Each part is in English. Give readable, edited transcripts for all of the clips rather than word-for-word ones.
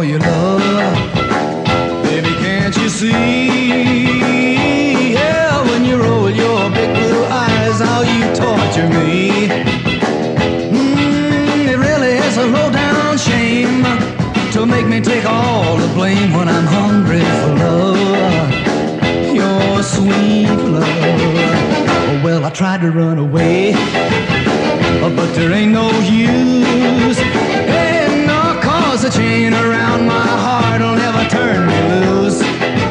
all your love. Baby, can't you see? Yeah, when you roll your big blue eyes, how you torture me. It really is a low-down shame to make me take all the blame when I'm hungry for love. Your sweet love. Oh, well, I tried to run away, but there ain't no use. Hey, no, 'cause the chain around my heart will never turn me loose.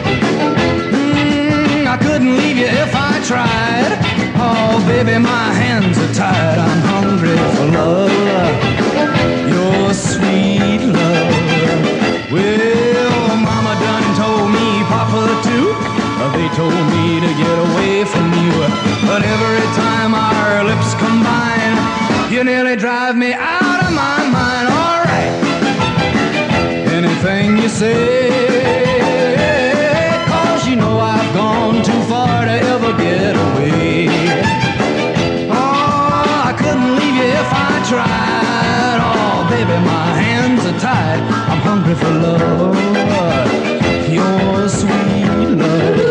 I couldn't leave you if I tried. Oh, baby, my hands are tied. I'm hungry for love, your sweet love. Well, Mama done told me, Papa too. They told me to get away from you. But every time our lips combine, you nearly drive me out of my mind. All right, anything you say, 'cause you know I've gone too far to ever get away. Oh, I couldn't leave you if I tried. Oh, baby, my hands are tied. I'm hungry for love, your sweet love.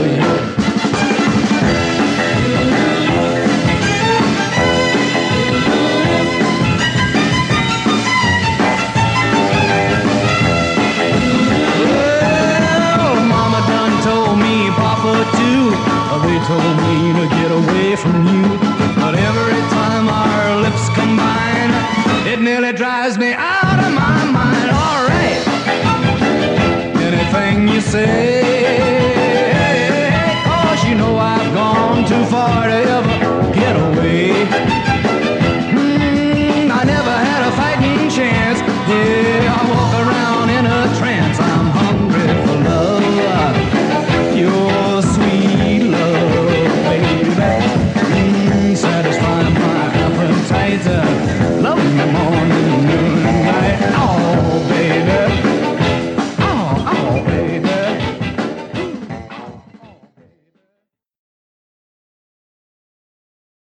They told me to get away from you, but every time our lips combine, it nearly drives me out of my mind. All right, anything you say,